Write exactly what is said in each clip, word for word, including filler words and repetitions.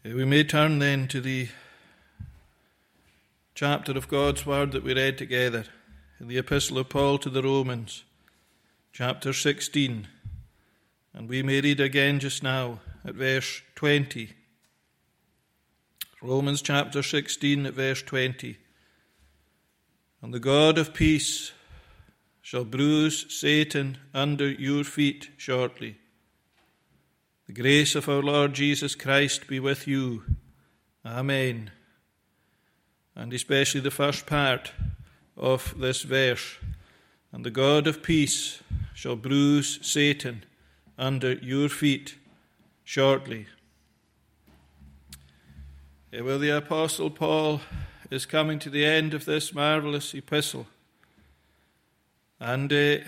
We may turn then to the chapter of God's Word that we read together in the Epistle of Paul to the Romans, chapter sixteen, and we may read again just now at verse twenty. Romans chapter sixteen at verse twenty. And the God of peace shall bruise Satan under your feet shortly. The grace of our Lord Jesus Christ be with you. Amen. And especially the first part of this verse. And the God of peace shall bruise Satan under your feet shortly. Yeah, well, the Apostle Paul is coming to the end of this marvelous epistle. And uh,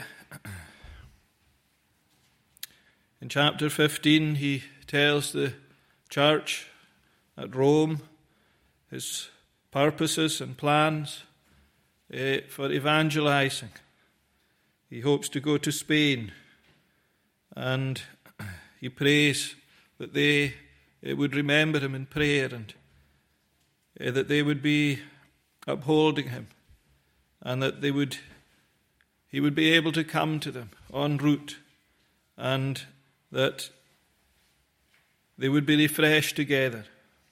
in chapter fifteen, he tells the church at Rome his purposes and plans uh, for evangelizing. He hopes to go to Spain, and he prays that they uh, would remember him in prayer, and uh, that they would be upholding him, and that they would he would be able to come to them en route, and that they would be refreshed together.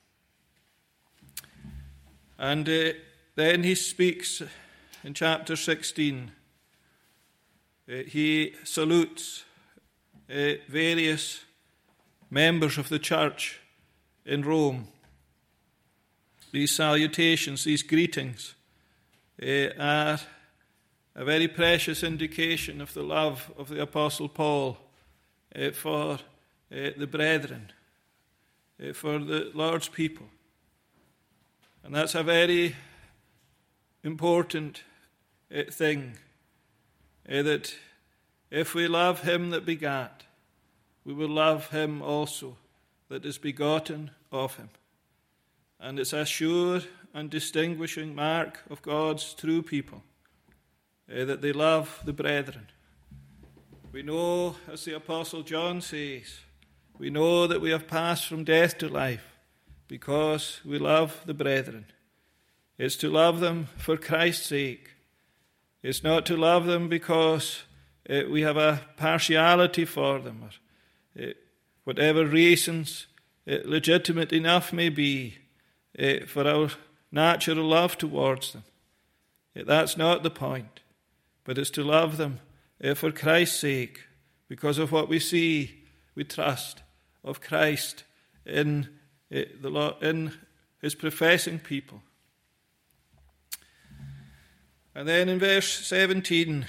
And uh, then he speaks in chapter sixteen. Uh, he salutes uh, various members of the church in Rome. These salutations, these greetings, uh, are a very precious indication of the love of the Apostle Paul uh, for uh, the brethren, uh, for the Lord's people. And that's a very important uh, thing, uh, that if we love him that begat, we will love him also that is begotten of him. And it's a sure and distinguishing mark of God's true people, uh, that they love the brethren. We know, as the Apostle John says, we know that we have passed from death to life because we love the brethren. It's to love them for Christ's sake. It's not to love them because uh, we have a partiality for them, or uh, whatever reasons uh, legitimate enough may be uh, for our natural love towards them. Uh, that's not the point. But it's to love them uh, for Christ's sake, because of what we see, we trust of Christ in uh, the law, in his professing people. And then in verse seventeen,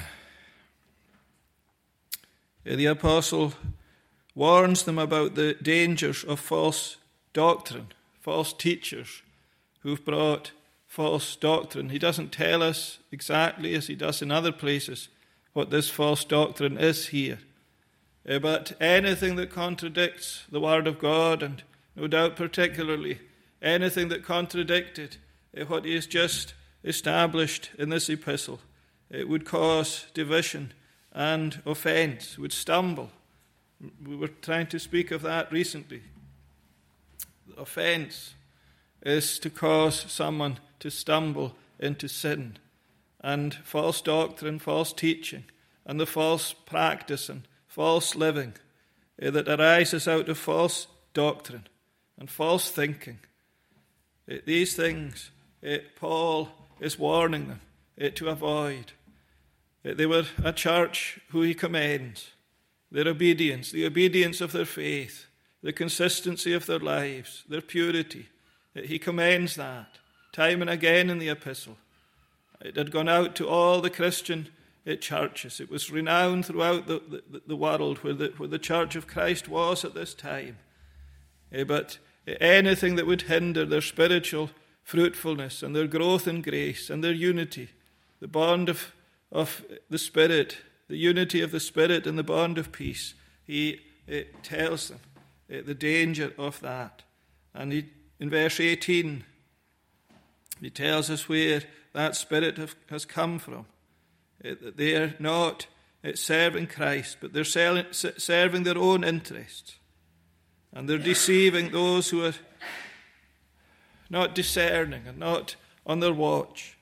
the apostle warns them about the dangers of false doctrine, false teachers who've brought false doctrine. He doesn't tell us exactly, as he does in other places, what this false doctrine is here. Uh, but anything that contradicts the Word of God, and no doubt particularly anything that contradicted uh, what he has just established in this epistle, it would cause division and offense, would stumble. We were trying to speak of that recently. Offense is to cause someone to stumble into sin, and false doctrine, false teaching, and the false practice and false living uh, that arises out of false doctrine and false thinking. Uh, these things uh, Paul is warning them uh, to avoid. Uh, they were a church who he commends their obedience, the obedience of their faith, the consistency of their lives, their purity. Uh, he commends that time and again in the epistle. It had gone out to all the Christian uh, churches. It was renowned throughout the, the, the world where the, where the Church of Christ was at this time. Uh, but uh, anything that would hinder their spiritual fruitfulness and their growth in grace and their unity, the bond of, of the Spirit, the unity of the Spirit and the bond of peace, he uh, tells them uh, the danger of that. And he, in verse eighteen, he tells us where that spirit have, has come from. Uh, they are not uh, serving Christ, but they're selling, serving their own interests. And they're deceiving those who are not discerning and not on their watch.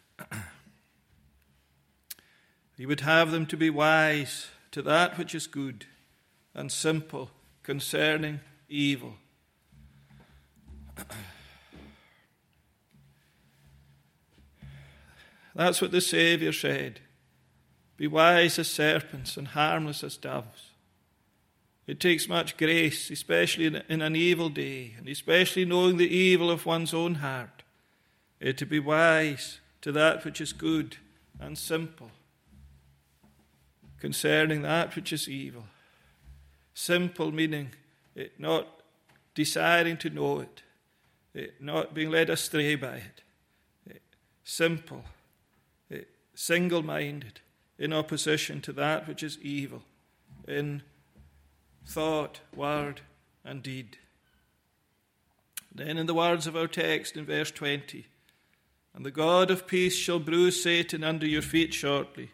He would have them to be wise to that which is good and simple concerning evil. That's what the Saviour said. Be wise as serpents and harmless as doves. It takes much grace, especially in, in an evil day, and especially knowing the evil of one's own heart, eh, to be wise to that which is good and simple concerning that which is evil. Simple meaning it not desiring to know it, it not being led astray by it. it simple, it single-minded, in opposition to that which is evil, in thought, word, and deed. Then in the words of our text in verse twenty, and the God of peace shall bruise Satan under your feet shortly.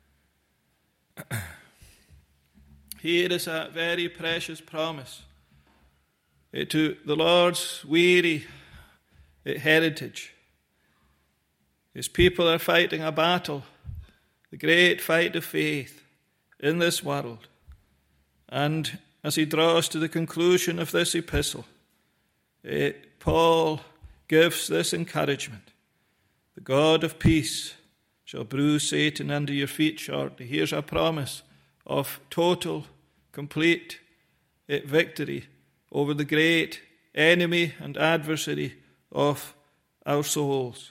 Here is a very precious promise to the Lord's weary heritage. His people are fighting a battle, the great fight of faith in this world. And as he draws to the conclusion of this epistle, it, Paul gives this encouragement. The God of peace shall bruise Satan under your feet shortly. Here's a promise of total, complete victory over the great enemy and adversary of our souls.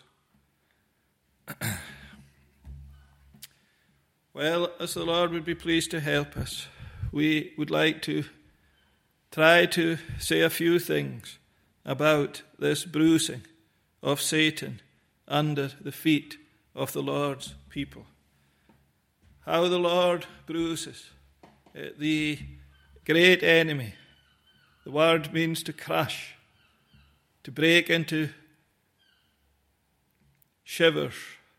Well, as the Lord would be pleased to help us, we would like to try to say a few things about this bruising of Satan under the feet of the Lord's people. How the Lord bruises the great enemy. The word means to crush, to break into shivers,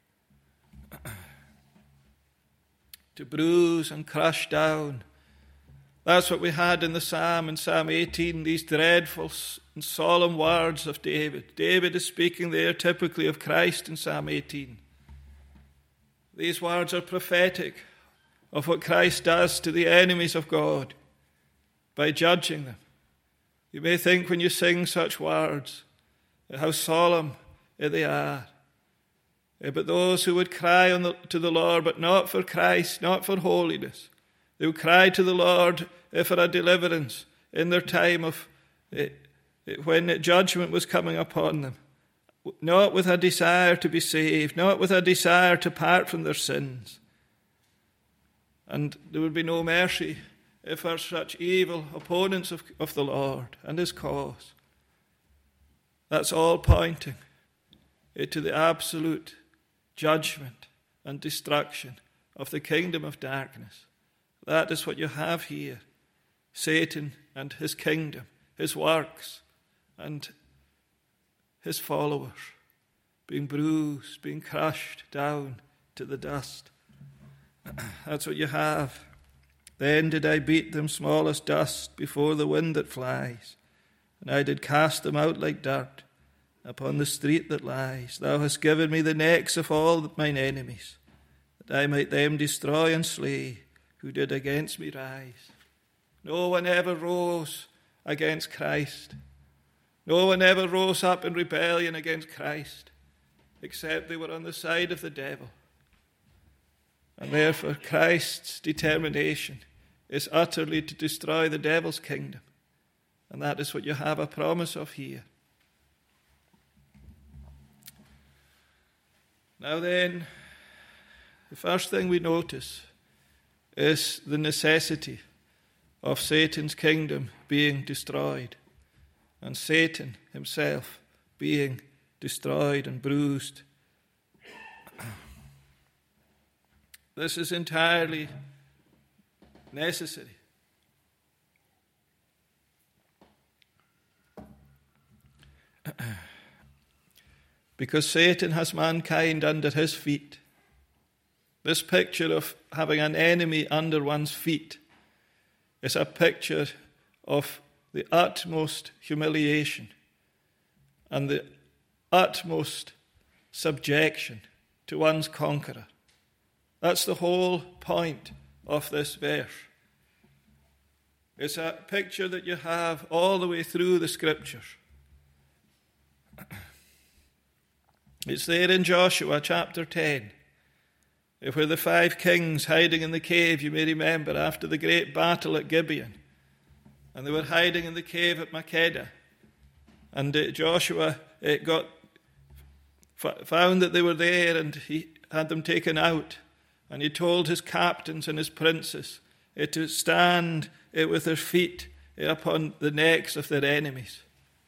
to bruise and crush down. That's what we had in the Psalm, in Psalm eighteen, these dreadful and solemn words of David. David is speaking there typically of Christ in Psalm eighteen. These words are prophetic of what Christ does to the enemies of God by judging them. You may think when you sing such words how solemn they are. But those who would cry on the, to the Lord, but not for Christ, not for holiness, they would cry to the Lord for a deliverance in their time of when judgment was coming upon them, not with a desire to be saved, not with a desire to part from their sins. And there would be no mercy for such evil opponents of, of the Lord and his cause. That's all pointing to the absolute judgment and destruction of the kingdom of darkness. That is what you have here. Satan and his kingdom, his works, and his followers being bruised, being crushed down to the dust. That's what you have. Then did I beat them small as dust before the wind that flies, and I did cast them out like dirt upon the street that lies. Thou hast given me the necks of all mine enemies, that I might them destroy and slay, who did against me rise. No one ever rose against Christ. No one ever rose up in rebellion against Christ, except they were on the side of the devil. And therefore Christ's determination is utterly to destroy the devil's kingdom. And that is what you have a promise of here. Now then, the first thing we notice is the necessity of Satan's kingdom being destroyed, and Satan himself being destroyed and bruised. This is entirely necessary. Because Satan has mankind under his feet. This picture of having an enemy under one's feet is a picture of the utmost humiliation and the utmost subjection to one's conqueror. That's the whole point of this verse. It's a picture that you have all the way through the Scriptures. It's there in Joshua chapter ten, where the five kings hiding in the cave, you may remember, after the great battle at Gibeon. And they were hiding in the cave at Makkedah. And uh, Joshua uh, got f- found that they were there, and he had them taken out. And he told his captains and his princes uh, to stand uh, with their feet uh, upon the necks of their enemies.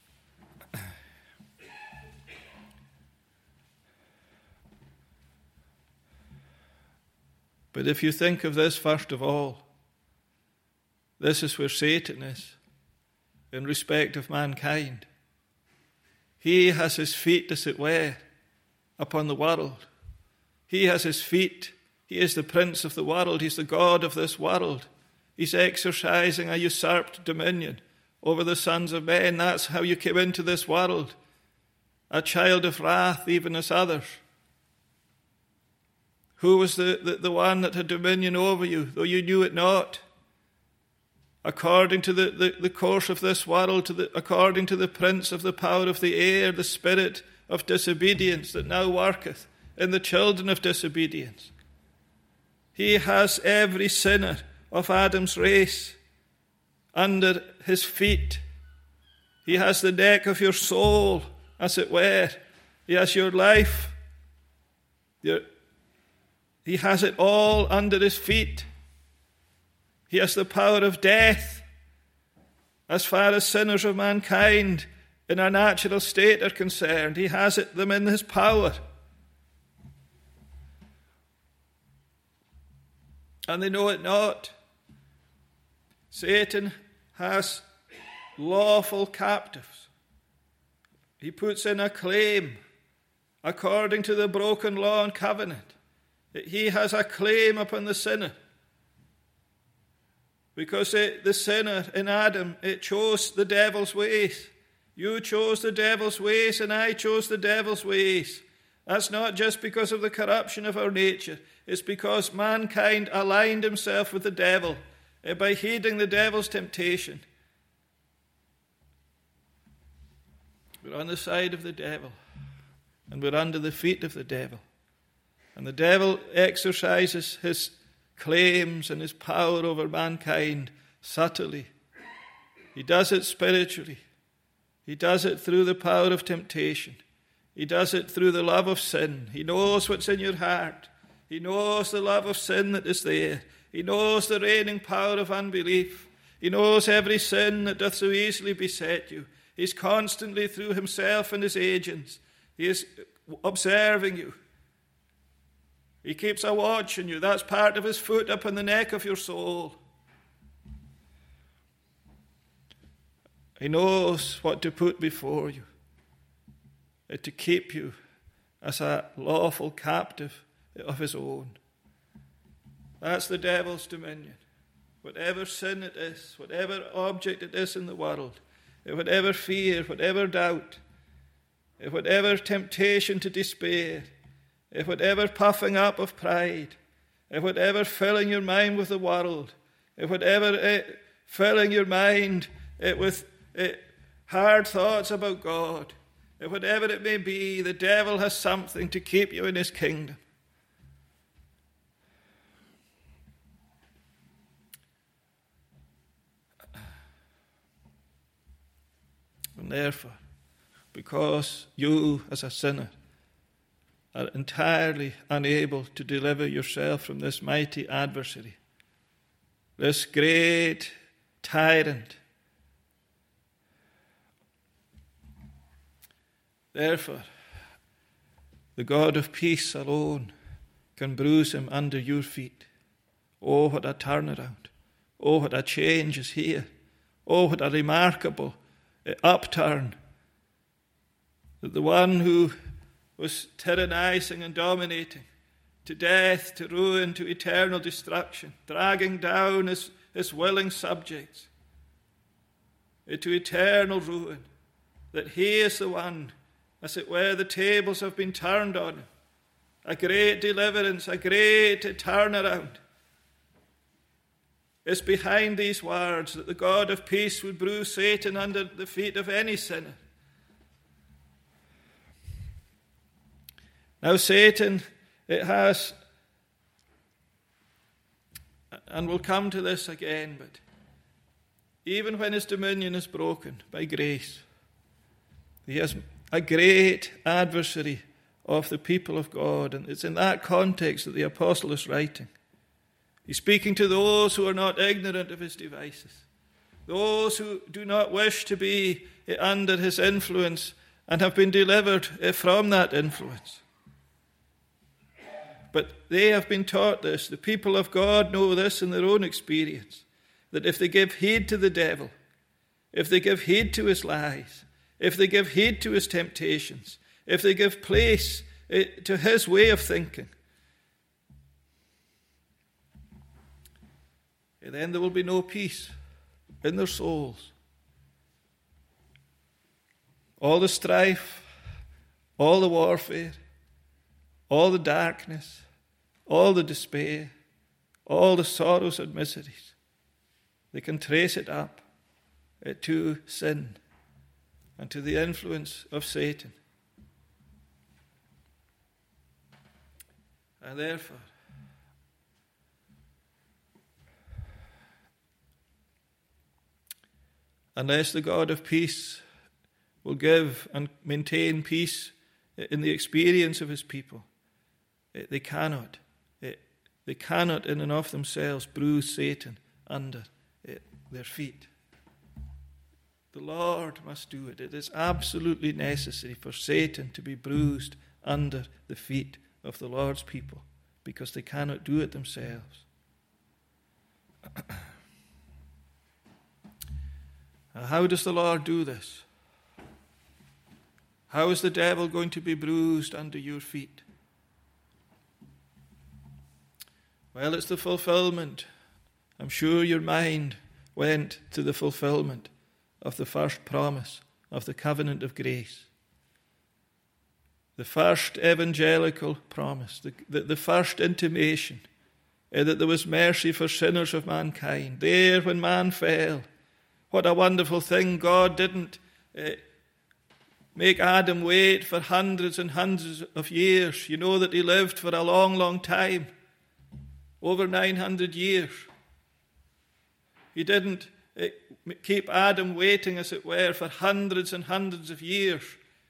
But if you think of this first of all, this is where Satan is in respect of mankind. He has his feet, as it were, upon the world. He has his feet. He is the prince of the world. He's the God of this world. He's exercising a usurped dominion over the sons of men. That's how you came into this world, a child of wrath, even as others. Who was the, the, the one that had dominion over you, though you knew it not? According to the, the, the course of this world, to the, according to the prince of the power of the air, the spirit of disobedience that now worketh in the children of disobedience. He has every sinner of Adam's race under his feet. He has the neck of your soul, as it were. He has your life. Your, he has it all under his feet. He has the power of death. As far as sinners of mankind in our natural state are concerned, he has it, them in his power. And they know it not. Satan has lawful captives. He puts in a claim according to the broken law and covenant. He has a claim upon the sinner. Because it, the sinner in Adam, it chose the devil's ways. You chose the devil's ways and I chose the devil's ways. That's not just because of the corruption of our nature. It's because mankind aligned himself with the devil by heeding the devil's temptation. We're on the side of the devil, and we're under the feet of the devil. And the devil exercises his claims and his power over mankind subtly. He does it spiritually. He does it through the power of temptation. He does it through the love of sin. He knows what's in your heart. He knows the love of sin that is there. He knows the reigning power of unbelief. He knows every sin that doth so easily beset you. He's constantly, through himself and his agents, he is observing you. He keeps a watch on you. That's part of his foot upon the neck of your soul. He knows what to put before you, to keep you as a lawful captive of his own. That's the devil's dominion. Whatever sin it is, whatever object it is in the world, whatever fear, whatever doubt, whatever temptation to despair, whatever puffing up of pride, whatever filling your mind with the world, whatever uh, filling your mind uh, with uh, hard thoughts about God, whatever it may be, the devil has something to keep you in his kingdom. And therefore, because you as a sinner are entirely unable to deliver yourself from this mighty adversary, this great tyrant, therefore, the God of peace alone can bruise him under your feet. Oh, what a turnaround. Oh, what a change is here. Oh, what a remarkable upturn. That the one who was tyrannizing and dominating to death, to ruin, to eternal destruction, dragging down his, his willing subjects, into eternal ruin, that he is the one, as it were, the tables have been turned on him. A great deliverance, a great turnaround is behind these words, that the God of peace would bruise Satan under the feet of any sinner. Now Satan, it has, and we'll come to this again, but even when his dominion is broken by grace, he has a great adversary of the people of God. And it's in that context that the apostle is writing. He's speaking to those who are not ignorant of his devices, those who do not wish to be under his influence and have been delivered from that influence. But they have been taught this. The people of God know this in their own experience, that if they give heed to the devil, if they give heed to his lies, if they give heed to his temptations, if they give place to his way of thinking, then there will be no peace in their souls. All the strife, all the warfare, all the darkness, all the despair, all the sorrows and miseries, they can trace it up to sin and to the influence of Satan. And therefore, unless the God of peace will give and maintain peace in the experience of his people, they cannot, they cannot in and of themselves bruise Satan under their feet. The Lord must do it. It is absolutely necessary for Satan to be bruised under the feet of the Lord's people, because they cannot do it themselves. How does the Lord do this? How is the devil going to be bruised under your feet? Well, it's the fulfillment. I'm sure your mind went to the fulfillment of the first promise of the covenant of grace. The first evangelical promise, the, the, the first intimation uh, that there was mercy for sinners of mankind. There, when man fell, what a wonderful thing. God didn't uh, make Adam wait for hundreds and hundreds of years. You know that he lived for a long, long time, over nine hundred years. He didn't uh, keep Adam waiting, as it were, for hundreds and hundreds of years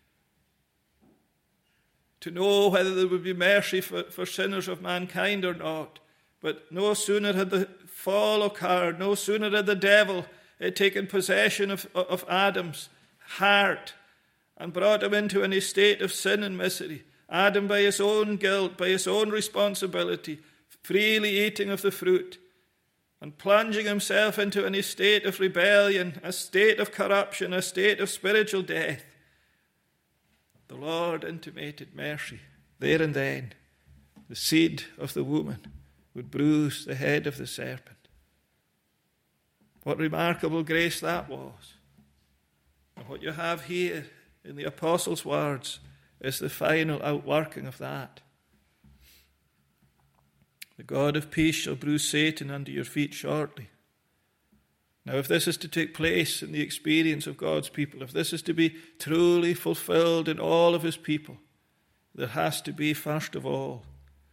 to know whether there would be mercy for, for sinners of mankind or not. But no sooner had the fall occurred, no sooner had the devil had taken possession of, of Adam's heart and brought him into an estate of sin and misery. Adam, by his own guilt, by his own responsibility, freely eating of the fruit and plunging himself into an estate of rebellion, a state of corruption, a state of spiritual death. The Lord intimated mercy there and then. The seed of the woman would bruise the head of the serpent. What remarkable grace that was. And what you have here in the apostles' words is the final outworking of that. The God of peace shall bruise Satan under your feet shortly. Now, if this is to take place in the experience of God's people, if this is to be truly fulfilled in all of his people, there has to be, first of all,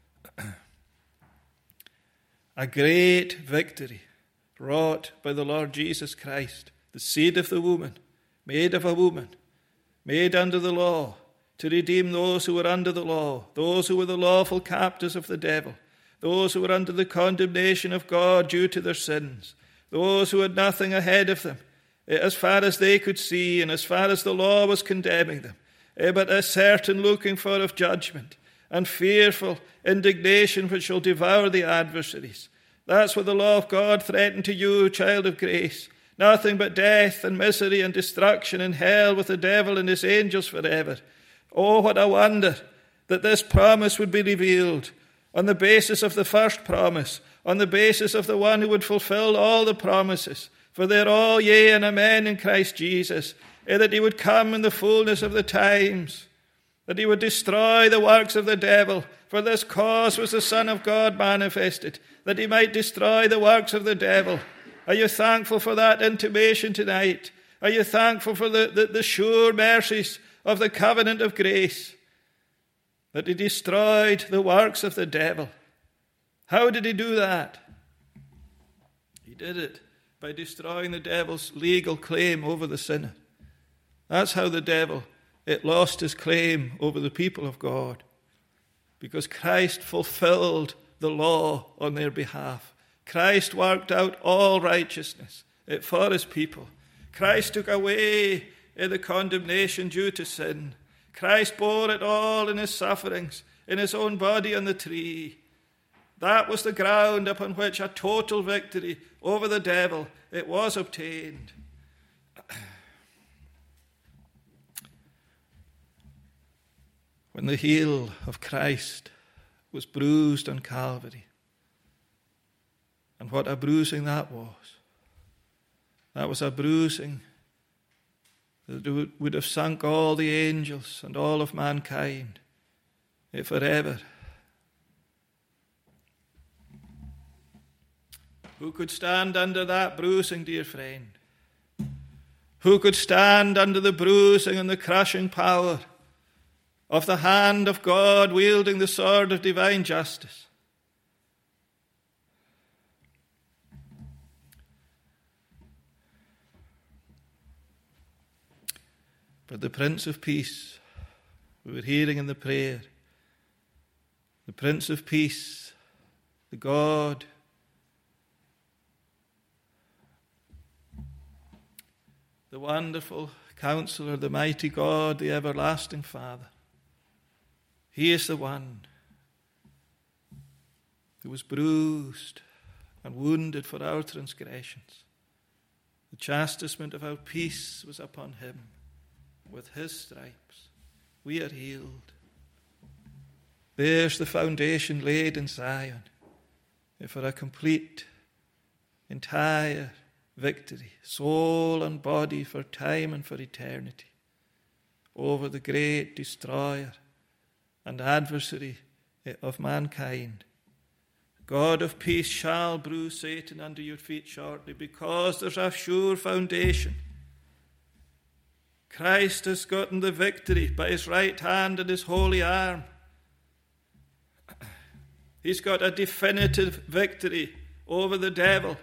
a great victory wrought by the Lord Jesus Christ, the seed of the woman, made of a woman, made under the law, to redeem those who were under the law, those who were the lawful captives of the devil, those who were under the condemnation of God due to their sins, those who had nothing ahead of them, as far as they could see and as far as the law was condemning them, but a certain looking for of judgment and fearful indignation which shall devour the adversaries. That's what the law of God threatened to you, child of grace. Nothing but death and misery and destruction in hell with the devil and his angels forever. Oh, what a wonder that this promise would be revealed on the basis of the first promise, on the basis of the one who would fulfill all the promises, For they are all yea and amen in Christ Jesus, eh, that he would come in the fullness of the times, that he would destroy the works of the devil. For this cause was the Son of God manifested, that he might destroy the works of the devil. Are you thankful for that intimation tonight? Are you thankful for the, the, the sure mercies of the covenant of grace, that he destroyed the works of the devil? How did he do that? He did it by destroying the devil's legal claim over the sinner. That's how the devil, it lost his claim over the people of God, because Christ fulfilled the law on their behalf. Christ worked out all righteousness for his people. Christ took away the condemnation due to sin. Christ bore it all in his sufferings, in his own body on the tree. That was the ground upon which a total victory over the devil, it was obtained. When the heel of Christ was bruised on Calvary, and what a bruising that was. That was a bruising that would have sunk all the angels and all of mankind forever. Who could stand under that bruising, dear friend? Who could stand under the bruising and the crushing power of the hand of God wielding the sword of divine justice? But the Prince of Peace, we were hearing in the prayer, the Prince of Peace, the God the wonderful Counselor, the mighty God, the everlasting Father. He is the one who was bruised and wounded for our transgressions. The chastisement of our peace was upon him. With his stripes we are healed. There's the foundation laid in Zion for a complete, entire victory, soul and body, for time and for eternity, over the great destroyer and adversary of mankind. God of peace shall bruise Satan under your feet shortly, because there's a sure foundation. Christ has gotten the victory by his right hand and his holy arm. He's got a definitive victory over the devil.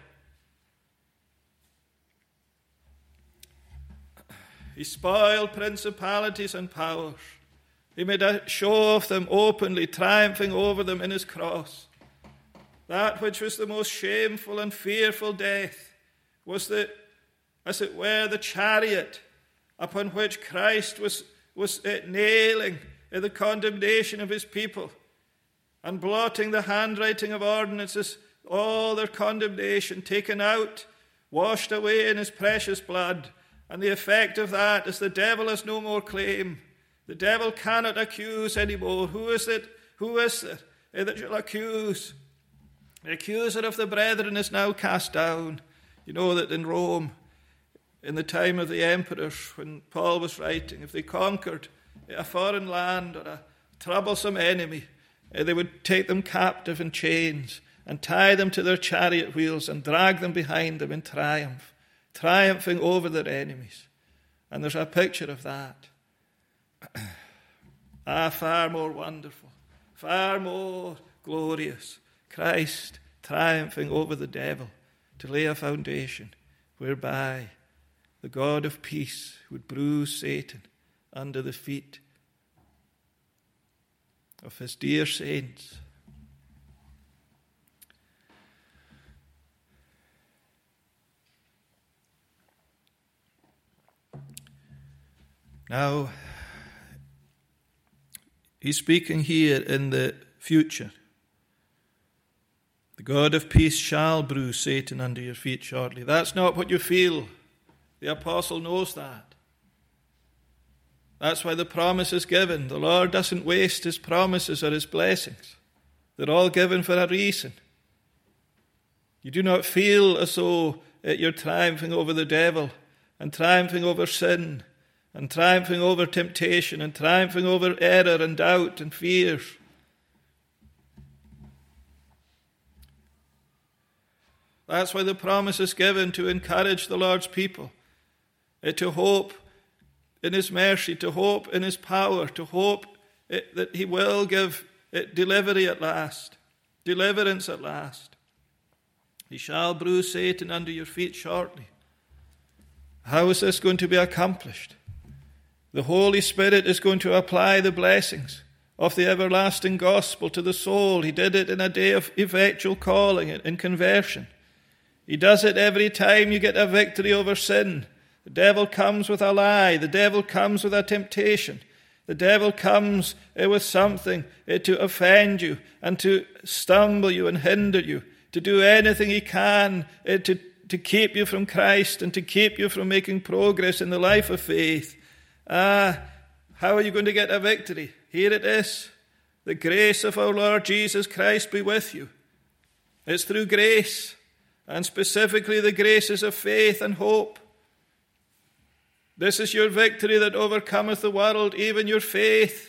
He spoiled principalities and powers. He made a show of them openly, triumphing over them in his cross. That which was the most shameful and fearful death was the, as it were, the chariot upon which Christ was, was uh, nailing uh, the condemnation of his people and blotting the handwriting of ordinances, all their condemnation taken out, washed away in his precious blood. And the effect of that is the devil has no more claim. The devil cannot accuse anymore. Who is it? Who is it that shall accuse? The accuser of the brethren is now cast down. You know that in Rome, in the time of the emperors, when Paul was writing, if they conquered a foreign land or a troublesome enemy, they would take them captive in chains and tie them to their chariot wheels and drag them behind them in triumph, triumphing over their enemies. And there's a picture of that. Ah, far more wonderful, far more glorious. Christ triumphing over the devil to lay a foundation whereby the God of peace would bruise Satan under the feet of his dear saints. Now, he's speaking here in the future. The God of peace shall bruise Satan under your feet shortly. That's not what you feel. The apostle knows that. That's why the promise is given. The Lord doesn't waste his promises or his blessings. They're all given for a reason. You do not feel as though that you're triumphing over the devil and triumphing over sin and triumphing over temptation and triumphing over error and doubt and fear. That's why the promise is given, to encourage the Lord's people, to hope in his mercy, to hope in his power, to hope that he will give delivery at last, deliverance at last. He shall bruise Satan under your feet shortly. How is this going to be accomplished? The Holy Spirit is going to apply the blessings of the everlasting gospel to the soul. He did it in a day of effectual calling and conversion. He does it every time you get a victory over sin. The devil comes with a lie. The devil comes with a temptation. The devil comes with something to offend you and to stumble you and hinder you, to do anything he can to, to keep you from Christ and to keep you from making progress in the life of faith. Ah, how are you going to get a victory? Here it is. The grace of our Lord Jesus Christ be with you. It's through grace, and specifically the graces of faith and hope. This is your victory that overcometh the world, even your faith.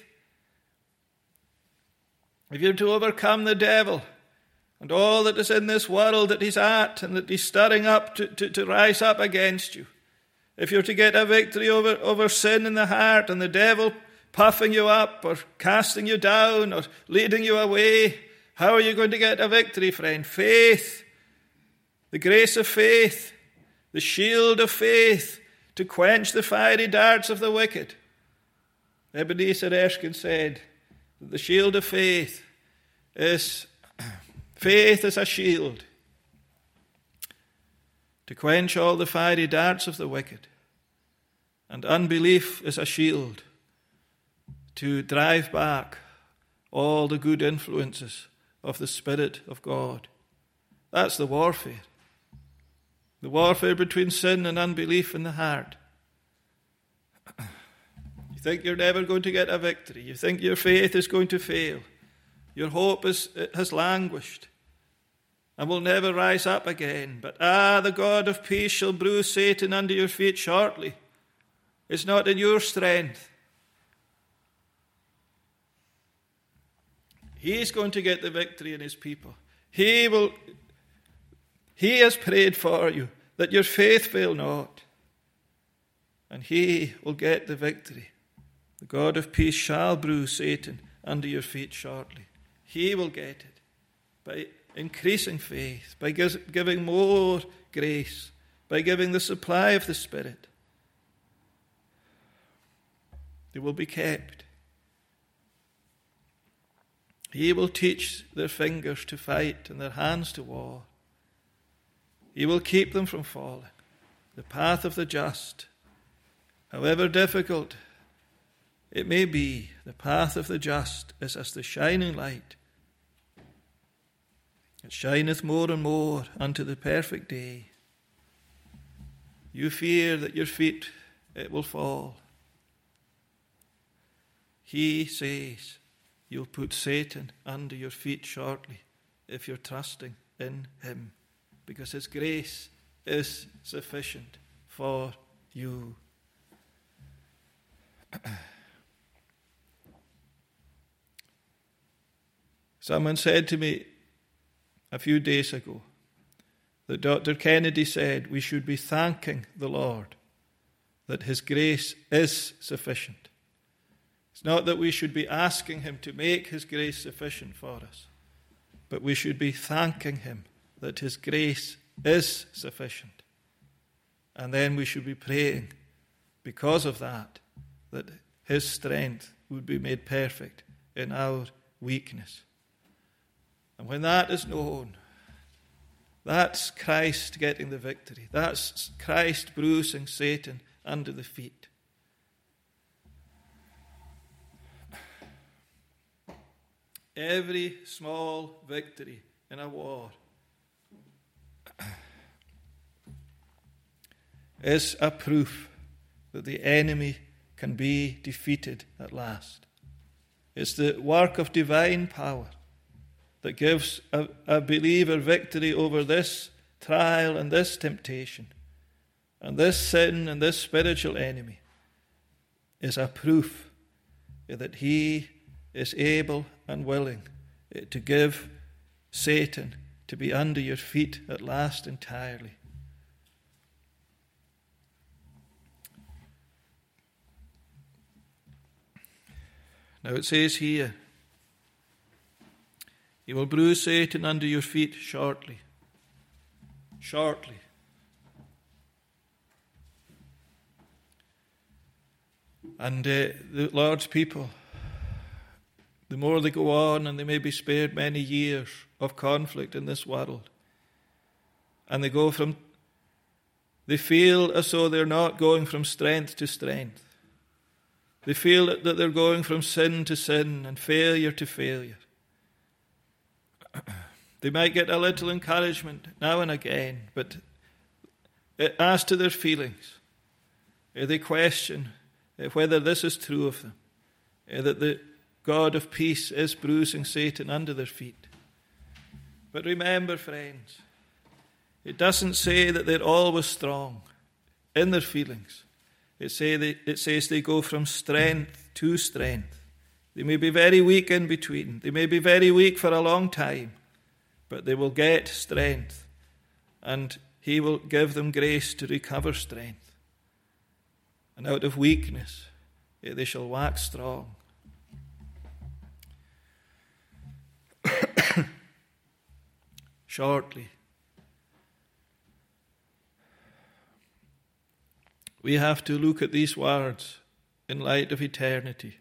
If you're to overcome the devil and all that is in this world that he's at and that he's stirring up to, to, to rise up against you, if you're to get a victory over, over sin in the heart and the devil puffing you up or casting you down or leading you away, how are you going to get a victory, friend? Faith, the grace of faith, the shield of faith, to quench the fiery darts of the wicked. Ebenezer Erskine said that the shield of faith is, faith is a shield to quench all the fiery darts of the wicked. And unbelief is a shield to drive back all the good influences of the Spirit of God. That's the warfare. The warfare between sin and unbelief in the heart. You think you're never going to get a victory. You think your faith is going to fail. Your hope is, has languished and will never rise up again. But ah, the God of peace shall bruise Satan under your feet shortly. It's not in your strength. He's going to get the victory in his people. He will... He has prayed for you, that your faith fail not, and he will get the victory. The God of peace shall bruise Satan under your feet shortly. He will get it by increasing faith, by giving more grace, by giving the supply of the Spirit. They will be kept. He will teach their fingers to fight and their hands to war. He will keep them from falling. The path of the just, however difficult it may be, the path of the just is as the shining light. It shineth more and more unto the perfect day. You fear that your feet it will fall. He says you'll put Satan under your feet shortly if you're trusting in him, because his grace is sufficient for you. Someone said to me a few days ago that Doctor Kennedy said we should be thanking the Lord that his grace is sufficient. It's not that we should be asking him to make his grace sufficient for us, but we should be thanking him that his grace is sufficient. And then we should be praying because of that, that his strength would be made perfect in our weakness. And when that is known, that's Christ getting the victory. That's Christ bruising Satan under the feet. Every small victory in a war is a proof that the enemy can be defeated at last. It's the work of divine power that gives a, a believer victory over this trial and this temptation and this sin and this spiritual enemy is a proof that he is able and willing to give Satan to be under your feet at last entirely. Now it says here, he will bruise Satan under your feet shortly. Shortly. And uh, the Lord's people, the more they go on, and they may be spared many years of conflict in this world, and they go from, they feel as though they're not going from strength to strength. They feel that they're going from sin to sin and failure to failure. They might get a little encouragement now and again, but as to their feelings, they question whether this is true of them, that the God of peace is bruising Satan under their feet. But remember, friends, it doesn't say that they're always strong in their feelings. It, say they, it says they go from strength to strength. They may be very weak in between. They may be very weak for a long time, but they will get strength, and he will give them grace to recover strength. And out of weakness, they shall wax strong. Shortly. We have to look at these words in light of eternity.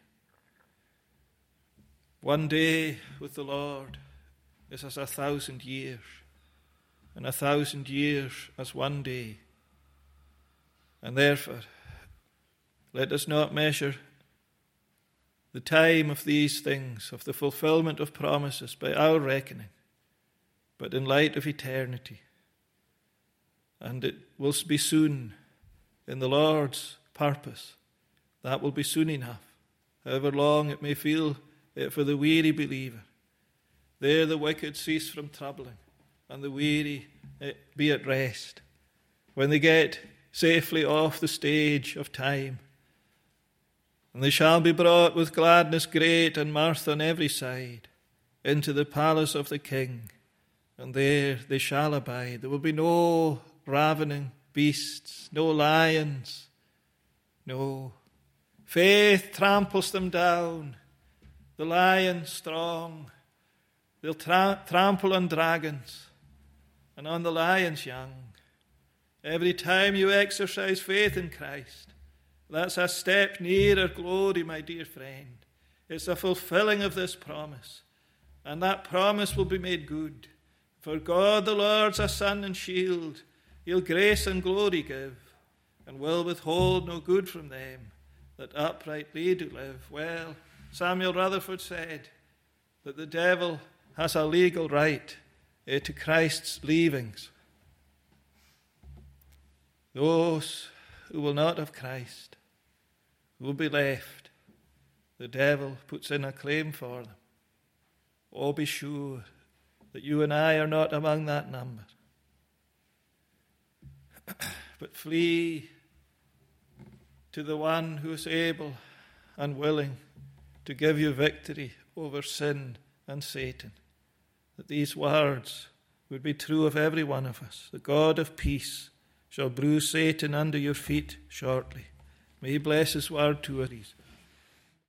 One day with the Lord is as a thousand years, and a thousand years as one day. And therefore, let us not measure the time of these things, of the fulfillment of promises, by our reckoning, but in light of eternity. And it will be soon. In the Lord's purpose, that will be soon enough, however long it may feel for the weary believer. There the wicked cease from troubling, and the weary be at rest. When they get safely off the stage of time, and they shall be brought with gladness great and mirth on every side into the palace of the King, and there they shall abide. There will be no ravening beasts, no lions, no. Faith tramples them down. The lion strong. They'll tra- trample on dragons and on the lions young. Every time you exercise faith in Christ, that's a step nearer glory, my dear friend. It's a fulfilling of this promise, and that promise will be made good. For God the Lord's a sun and shield. He'll grace and glory give, and will withhold no good from them that uprightly do live. Well, Samuel Rutherford said that the devil has a legal right eh, to Christ's leavings. Those who will not have Christ will be left. The devil puts in a claim for them. Oh, be sure that you and I are not among that number. But flee to the one who is able and willing to give you victory over sin and Satan. That these words would be true of every one of us. The God of peace shall bruise Satan under your feet shortly. May he bless his word to us.